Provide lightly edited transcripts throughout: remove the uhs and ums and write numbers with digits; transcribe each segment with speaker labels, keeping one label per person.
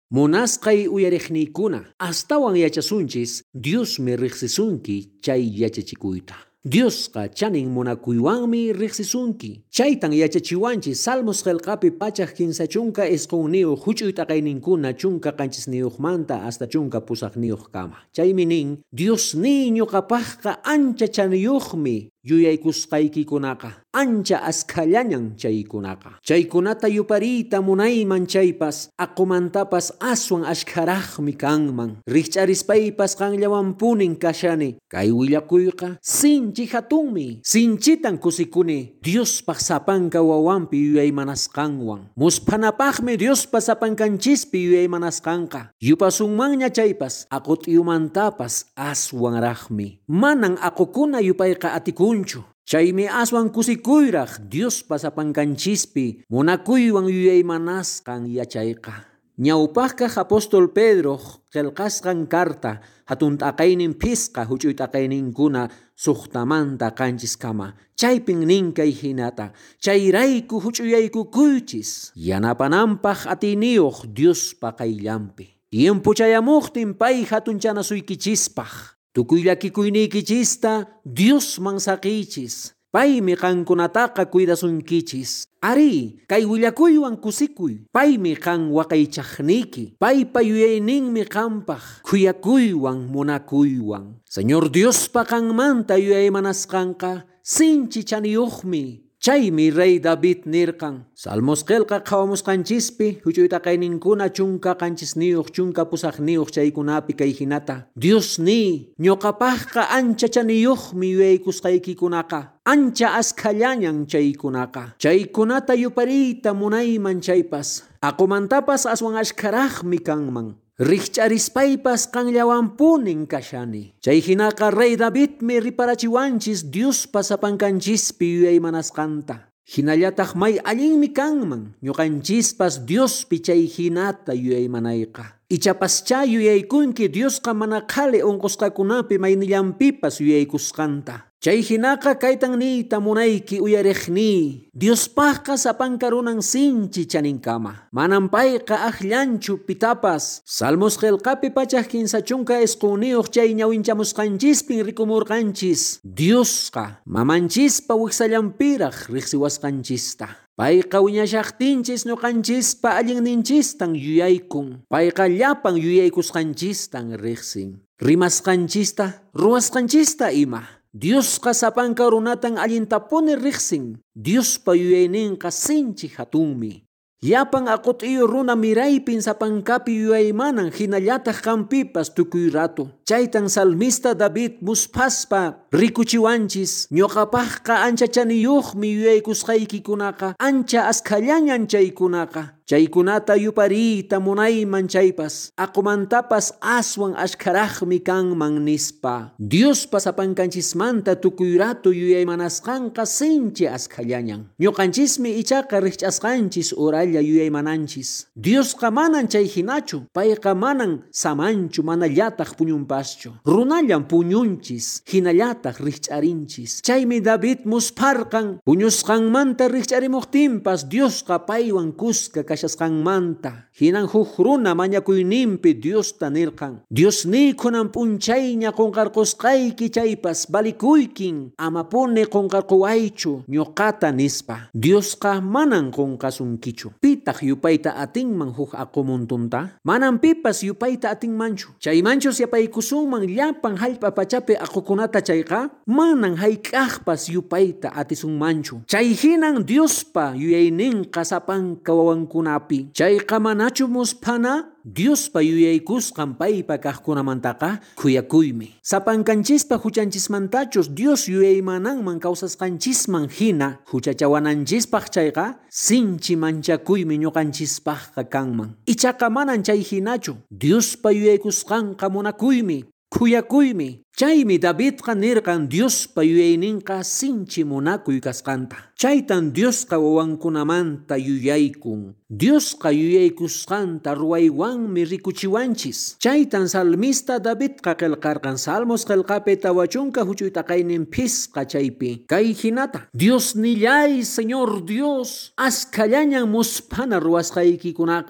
Speaker 1: Munasqay uyariqniykuna, astawan yachasunchis Dios mi riqsisunki chay yachachikuyta. Diosqa chanin munakuywanmi riqsisunki. Chaytan yachachiwanchis Salmos qillqapi pachaq kimsa chunka isqunniuq huch'uy t'aqayninkuna chunka qanchisniyuqmanta hasta chunka pusaqniyuq kama. Chaymi nin, Dios ñuqapaqqa ancha chaniyuqmi yuyaykusqaykikunaqa. Ancha askallañan chaykunaqa. Chaykunata yupariyta munayman chaypas, aqumantapas aswan ashkaraqmi kanman. Riqch'arispaypas qanllawanpunin kashani. Kay willakuyqa sinchi hatunmi. Sinchitan kusikuni Diospaq sapanka wawanpi yuyaymanasqanwan. Muspanapaqmi Diospa sapankanchispi yuyaymanasqanqa. Yupasunmanña chaypas, aqut'iyumantapas aswanraqmi. Manan aqukuna yupayqa atikunchu. Chaymi aswan kusikuyraq Diospa sapankanchispi munakuywan yuyaymanasqan yachayqa. Ñawpaqqa apóstol Pedro qillqasqan carta hatun t'aqaynin pisqa huch'uy t'aqayninkuna suqtamanta qanchiskama. Chaypin nin kay hinata, chayrayku huch'uyaykukuychis yanapananpaq atiyniyuq Diospa qayllanpi. Tiempo chayamuqtin pay hatunchanasuykichispaq. Tukuy llakikuyniykichista Diosman saqiychis. Paymi qankunataqa cuidasunkichis. Ari, kay willakuywan kusikuy. Paymi qan waqaychaqniki. Paypa yuyayninmi qanpaq kuyakuywan munakuywan. Señor Diospa qanmanta yuyaymanasqanqa sinchi chaniyuqmi. Chaymi Rey David nirqan. Salmos qillqa qawamusqanchispi huch'uy t'aqayninkuna chunka qanchisniyuq chunka pusaqniyuq chaykunapi kay hinata. Diosni, ñuqapaqqa ancha chaniyuqmi yuyaykusqaykikunaqa. Ancha askallañan chaykunaqa. Chaykunata yupariyta munayman chaypas. Aqumantapas aswan ashkaraqmi kanman. Riqch'arispaypas qanllawanpunin kashani. Chay hinaqa Rey Davidmi riparachiwanchis Diospa sapankanchispi yuyaymanasqanta. Hinallataq may allinmi kanman ñuqanchispas Diospi chay hinata yuyaymanayqa. Ichapaschá yuyaykunki Diosqa mana qhali unqusqakunapi maynillanpipas yuyaykusqanta. Chay hinaqa kaytan niyta munayki uyariqni. Diospaqqa sapanka runan sinchi chaninkama. Manan payqa aqllanchu pitapas. Salmos qillqapi pachaq kimsa chunka isqunniyuq chay ñawinchamusqanchispin rikumurqanchis. Diosqa mamanchispa wiksallanpiraq riqsiwasqanchista. Payqa wiñashaqtinchis ñuqanchispa allinninchistan yuyaykun. Payqa llapan yuyaykusqanchistan riqsin. Rimasqanchista, ruwasqanchista ima. Diosqa sapanka runatan allintapuni riqsin. Diospa yuyayninqa sinchi hatunmi. Llapan aqut'iyu runa miraypin sapankapi yuyaymanan hinallataq qanpipas tukuy rato. Chaytan salmista David muspaspa rikuchiwanchis. Ñuqapaqqa ancha chaniyuqmi yuyaykusqaykikunaqa. Ancha askallañan chaykunaqa. Chaykunata yupariyta munayman chaypas. Aqumantapas aswan ashkaraqmi kanman nispa. Diospa sapankanchismanta tukuy rato yuyaymanasqanqa sinchi askallañan. Ñuqanchismi ichaqa riqch'asqanchis uralla yuyaymananchis. Diosqa manan chay hinachu. Payqa manan samanchu manallataq puñunpaschu. Runallan puñunchis. Hinallataq riqch'arinchis. Chaymi David musparqan. Puñusqanmanta riqch'arimuqtinpas Diosqa paywan kuska kashasqanmanta. Hinan huk runa mañakuyninpi Diosta nirqan. Diosni kunan p'unchayña qunqarqusqayki chaypas balikuykin. Amapuni qunqarquwaychu ñuqata nispa. Diosqa manan qunqasunkichu. Pitaq yupayta atinman huk aqumuntunta? Manan pipas yupayta atinmanchu. Chaymanchus yapaykusunman llapan hallp'a pachapi aqukunata chayqa? Manan hayk'aqpas yupayta atisunmanchu. Chay hinan Diospa yuyayninqa sapanka wawankunapi. Chayqa manachu muspana? Diospa yuyaykusqan paypa kaqkunamantaqa kuyakuymi. Sapankanchispa huchanchismantachus Dios yuyaymananman kawsasqanchisman hina huchachawananchispaq chayqa sinchi manchakuymi ñuqanchispaqqa kanman. Ichaqa manan chay hinachu. Diospa yuyaykusqanqa munakuymi. Kuyakuymi. Chaymi Davidqa nirqan Diospa yuyayninqa sinchi munakuy kasqanta. Chaytan Diosqa wawankunamanta yuyaykun. Diosqa yuyaykusqanta ruwaywanmi rikuchiwanchis. Chaytan salmista Davidqa qillqarqan Salmos qillqapi tawachunka huch'uy t'aqayninpisqa chaypi. Kay hinata. Dios nillay Señor Dios. Askallañan muspana ruwasqaykikunaqa.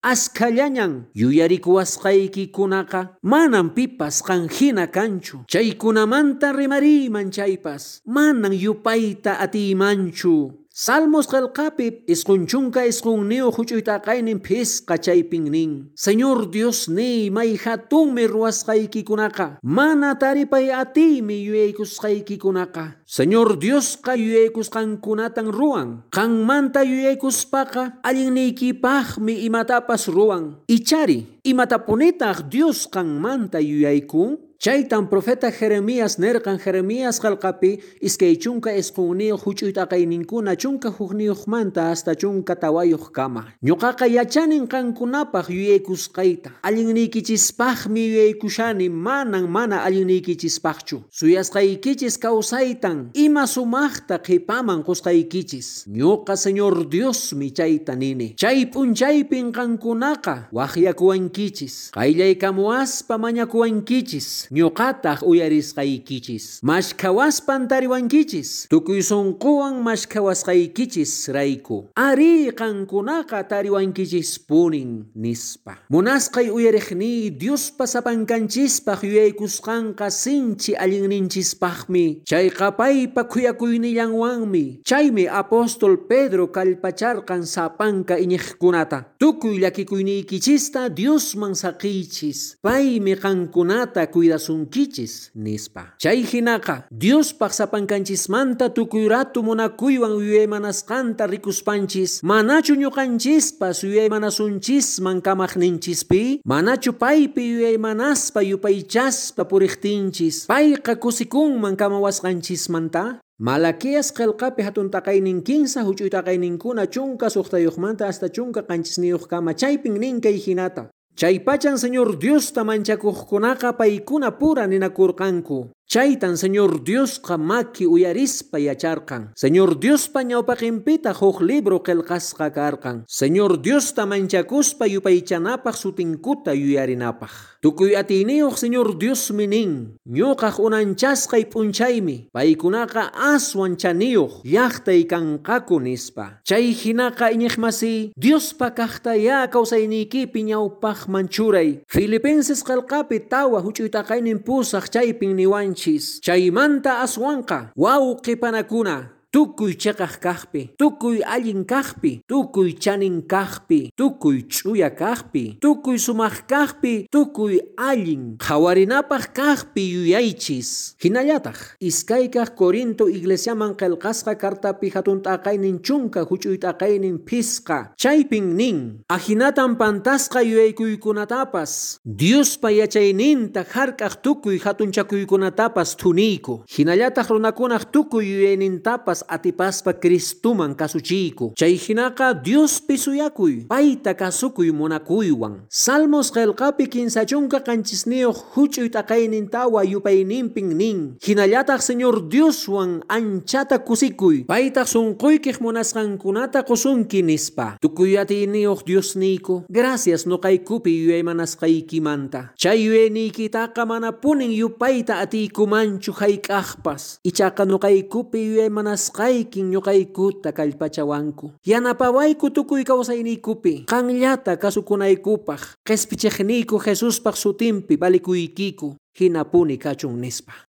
Speaker 1: askallañan yuyarikuwasqaykikunaqa manan pipas qanhina kanchu. Chaykunamanta rimariman chaypas manan yupayta atiymanchu. Salmos qillqapi isqunchunka isqunniyu huch'uytaqaynin phisqa chaypin nin: Señor Dios ni may hatunmi ruwasqaykikunaqa, mana taripay atiymi yuyaykusqaykikunaqa. Señor Diosqa yuyaykusqankunatan ruwan, qanmanta yuyaykuspaqa allinniykipaqmi imatapas ruwan. Ichari, imatapunitaq Dios qanmanta yuyaykun? Chaytan profeta Jeremías nerqan Jeremías qillqapi iskay chunka isqunniyuq huch'uytaqayninkuna chunka hukniyuqmanta hasta chunka tawayuq kama. Ñuqaqa yachanin qankunapaq yuyaykusqayta. Allinnikichispaqmi yuyaykushani mana allinnikichispaqchu. Suyasqaykichis kawsaytan ima sumaqta qipaman qusqaykichis. Ñuqa Señor Diosmi chayta nini. Chay p'unchaypin qankunaqa waqyakuwankichis. Qayllaykamuaspa mañakuwankichis. Ñuqataq uyarisqaykichis. Mashkhawaspan tariwankichis. Tukuy sunquwan mashkhawasqaykichis rayku. Ari qankunaqa tariwankichis punin nispa. Munasqay uyariqni Diospa sapankanchispaq yuyaykusqanqa sinchi allinninchispaqmi. Chay qapaypa kuyakuynillanwanmi. Chaymi apóstol Pedro kallpacharqan sapanka iñiqkunata. Tukuy llakikuyniykichista Diosman saqiychis. Paymi qankunata cuidasunkichis nispa. Chay hinaqa Diospaq sapankanchismanta tukuy ratu munakuywan yuyaymanasqanta rikuspanchis, manachu ñuqanchispas yuyaymanasunchis kamaqninchispi? Manachu paypi yuyaymanaspa yupaychaspa puriqtinchis payqa kusikunman kamawasqanchismanta? Malaquías qillqapi hatun taqaynin 15 huch'uytaqayninkuna chunka suqtayuqmanta hasta chunka qanchisniyuq kama chaypin nin kay hinata: Chaypachan Señor Diosta manchakuqkunaqa paykuna pura ninakurqanku. Chaytan Señor Diosqa maki uyarispa yacharqan. Señor Diospa ñawpaqinpita huk libro qillqasqa karqan. Señor Diosta manchakuspa yupaychanapaq sutinkuta yuyarinapaq. Tukuy atiyniyuq Señor Diosmi nin: Ñuqaq unanchasqay p'unchaymi, paykunaqa aswan chaniyuq llaqtay kanqaku nispa. Chay hinaqa iñiqmasi, Diospa kaqtaya kawsayniykipi ñawpaqman churay. Filipenses qillqapi tawa huch'uytaqaynin pusaq chaypin niwanchis. Chaymanta aswanqa wawqipanakuna tukuy chiqaq kaqpi, tukuy allin kaqpi, tukuy chanin kaqpi, tukuy ch'uya kaqpi, tukuy sumaq kaqpi, tukuy allin qawarinapaq kaqpi yuyaychis. Hinallataq iskaykaq Corinto iglesiaman qillqasqa kartapi hatun t'aqaynin chunka huch'uytaqaynin phisqa chaypin nin: Ahinatan pantasqa yuyaykuykunatapas Diospa yachayninta hark'aq tukuy hatunchakuykunatapas thuniyku. Hinallataq runakunaq tukuy yuyaynintapas atipaspa Cristuman kasuchiyku. Chay hinaqa Dios pisuyakuy, payta kasukuy munakuywan. Salmos qillqapi 15 chunka qanchisniyuq huch'uytaqaynin tawa yupayninpin nin: Hinallataq Señor Dioswan anchata kusikuy, paytaq sunquykiq munasqankunata qusunki nispa. Tukuy atiyniyuq Diosniyku, gracias nuqaykupi yuyaymanasqaykimanta. Chay yuyayniykitaqa mana punin yupayta atiykumanchu hayk'aqpas. Ichaqa nuqaykupi yuyaymanasqaykin ñuqaykuta kallpachawanku. Yanapawayku tukuy kawsayniykupi, qanllata kasukunaykupaq, qespichiqniyku Jesuspaq sutinpi balikuykiku, hinapuni kachun nispa.